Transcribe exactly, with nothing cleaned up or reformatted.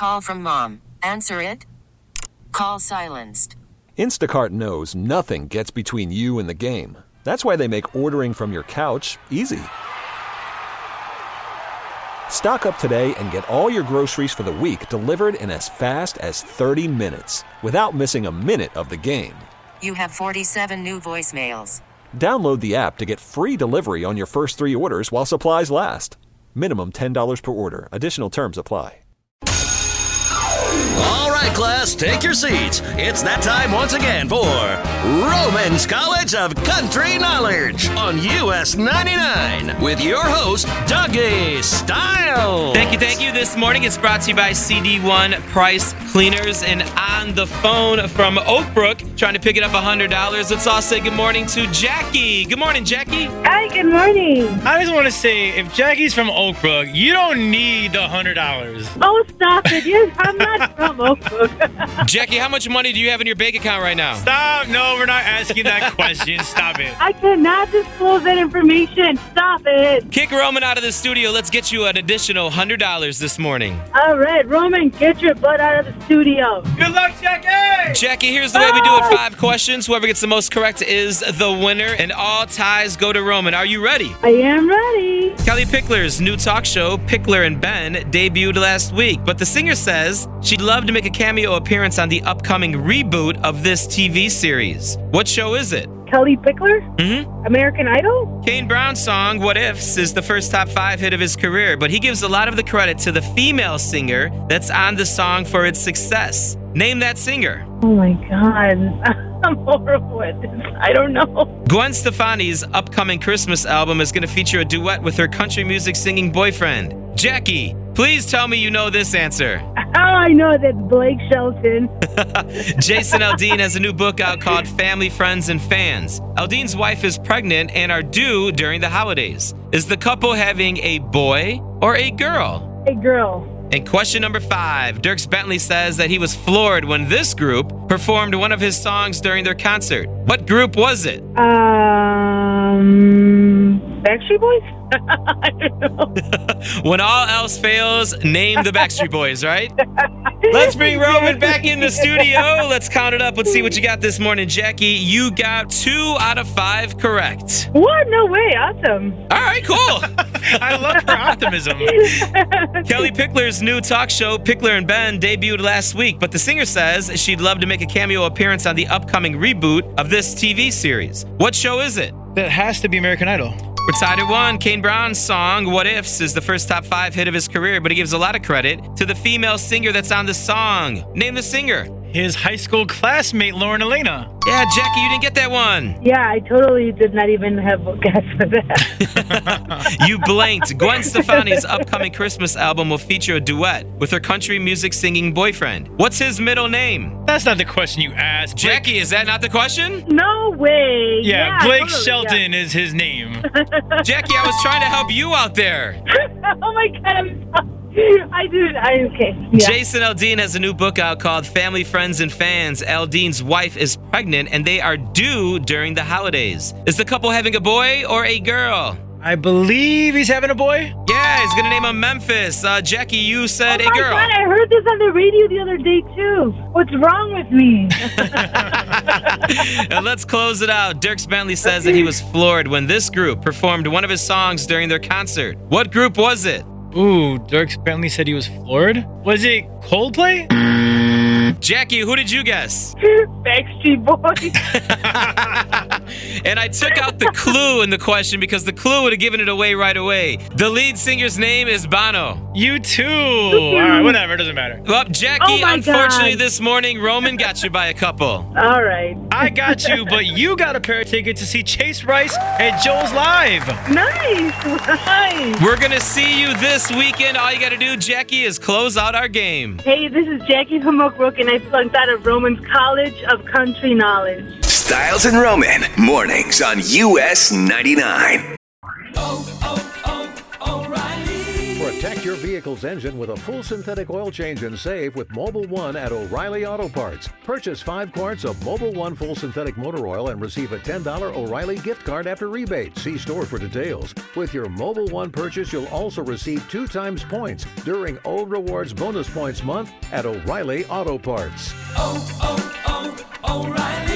call from mom. Answer it. Call silenced. Instacart knows nothing gets between you and the game. That's why they make ordering from your couch easy. Stock up today and get all your groceries for the week delivered in as fast as thirty minutes without missing a minute of the game. You have forty-seven new voicemails. Download the app to get free delivery on your first three orders while supplies last. Minimum ten dollars per order. Additional terms apply. All right, class, take your seats. It's that time once again for Roman's College of Country Knowledge on U S ninety-nine with your host, Dougie Styles. Thank you, thank you. This morning it's brought to you by C D one Price Cleaners. And on the phone from Oakbrook, trying to pick it up one hundred dollars, let's all say good morning to Jackie. Good morning, Jackie. Hi, good morning. I just want to say, if Jackie's from Oakbrook, you don't need the one hundred dollars. Oh, stop it. Yes, I'm not from Oakbrook. Jackie, how much money do you have in your bank account right now? Stop. No, we're not asking that question. Stop it. I cannot disclose that information. Stop it. Kick Roman out of the studio. Let's get you an additional one hundred dollars this morning. All right, Roman, get your butt out of the studio. Good luck, Jackie. Jackie, here's the way we do it. Five questions. Whoever gets the most correct is the winner, and all ties go to Roman. Are you ready? I am ready. Kelly Pickler's new talk show, Pickler and Ben, debuted last week, but the singer says she'd love to make a cameo appearance on the upcoming reboot of this T V series. What show is it? Kelly Pickler? Mm-hmm. American Idol? Kane Brown's song, What Ifs, is the first top five hit of his career, but he gives a lot of the credit to the female singer that's on the song for its success. Name that singer. Oh my God. I'm horrible at this. I don't know. Gwen Stefani's upcoming Christmas album is going to feature a duet with her country music singing boyfriend. Jackie, please tell me you know this answer. How I know that's Blake Shelton. Jason Aldean has a new book out called Family, Friends, and Fans. Aldean's wife is pregnant and are due during the holidays. Is the couple having a boy or a girl? A girl. And question number five, Dierks Bentley says that he was floored when this group performed one of his songs during their concert. What group was it? Um, Backstreet Boys? I don't know. When all else fails, name the Backstreet Boys, right? Let's bring Roman back in the studio. Let's count it up. Let's see what you got this morning. Jackie, you got two out of five correct. What? No way. Awesome. All right, cool. I love her optimism. Kelly Pickler's new talk show, Pickler and Ben, debuted last week, but the singer says she'd love to make a cameo appearance on the upcoming reboot of this T V series. What show is it? That has to be American Idol. We're tied at one. Kane Brown's song, What Ifs, is the first top five hit of his career, but he gives a lot of credit to the female singer that's on the song. Name the singer. His high school classmate, Lauren Elena. Yeah, Jackie, you didn't get that one. Yeah, I totally did not even have a guess for that. You blanked. Gwen Stefani's upcoming Christmas album will feature a duet with her country music singing boyfriend. What's his middle name? That's not the question you asked. Jackie, is that not the question? No way. Yeah, yeah Blake totally, Shelton yeah. is his name. Jackie, I was trying to help you out there. Oh my God, I'm sorry. I did. I okay. Yeah. Jason Aldean has a new book out called Family, Friends, and Fans. Aldean's wife is pregnant, and they are due during the holidays. Is the couple having a boy or a girl? I believe he's having a boy. Yeah, he's going to name him Memphis. Uh, Jackie, you said oh a girl. Oh my God, I heard this on the radio the other day, too. What's wrong with me? And let's close it out. Dierks Bentley says that he was floored when this group performed one of his songs during their concert. What group was it? Ooh, Dierks Bentley said he was floored. Was it Coldplay? Jackie, who did you guess? Backstreet Boys. And I took out the clue in the question because the clue would have given it away right away. The lead singer's name is Bono. You too. All right, whatever. It doesn't matter. Well, Jackie, Oh my unfortunately God. this morning, Roman got you by a couple. All right. I got you, but you got a pair of tickets to see Chase Rice at Joe's Live. Nice. Nice. We're going to see you this weekend. All you got to do, Jackie, is close out our game. Hey, this is Jackie from Oakbrook, and I flunked out of Roman's College of Country Knowledge. Styles and Roman, mornings on U S ninety-nine. For a Protect your vehicle's engine with a full synthetic oil change and save with Mobil one at O'Reilly Auto Parts. Purchase five quarts of Mobil one full synthetic motor oil and receive a ten dollars O'Reilly gift card after rebate. See store for details. With your Mobil one purchase, you'll also receive two times points during O Rewards Bonus Points Month at O'Reilly Auto Parts. Oh, oh, oh, O'Reilly